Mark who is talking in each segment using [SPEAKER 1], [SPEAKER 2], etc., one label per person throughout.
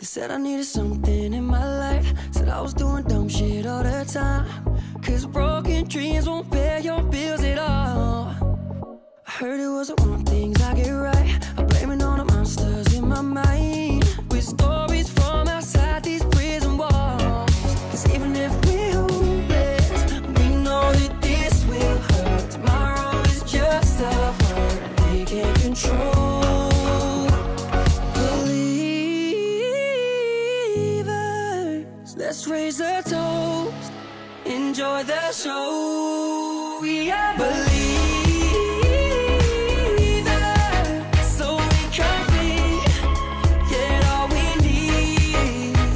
[SPEAKER 1] They said I needed something in my life, said I was doing dumb shit all the time, 'cause broken dreams won't pay your bills at all. I heard it was the wrong things I get right, I'm blaming all the monsters in my mind, with stories from outside these prison walls. 'Cause even if we're hopeless, we know that this will hurt. Tomorrow is just a word they can't control. Let's raise a toast, enjoy the show. We are believers, so we complete, get all we need.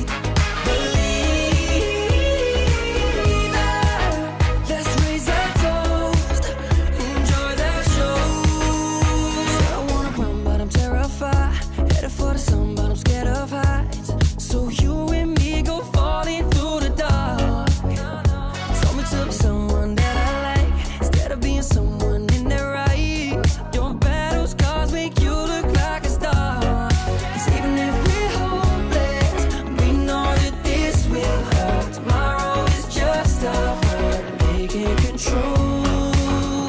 [SPEAKER 1] Believers, let's raise a toast, enjoy the show. Said I wanna run but I'm terrified, headed for the sun but I'm scared of heights. So you and me go falling through the dark. Told me to be someone that I like, instead of being someone in their right. Your battle scars make you look like a star. 'Cause even if we're hopeless, we know that this will hurt. Tomorrow is just a word they can't control.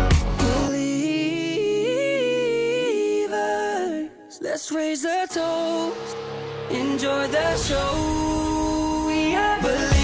[SPEAKER 1] Believers, let's raise a toast, enjoy the show. We are believers.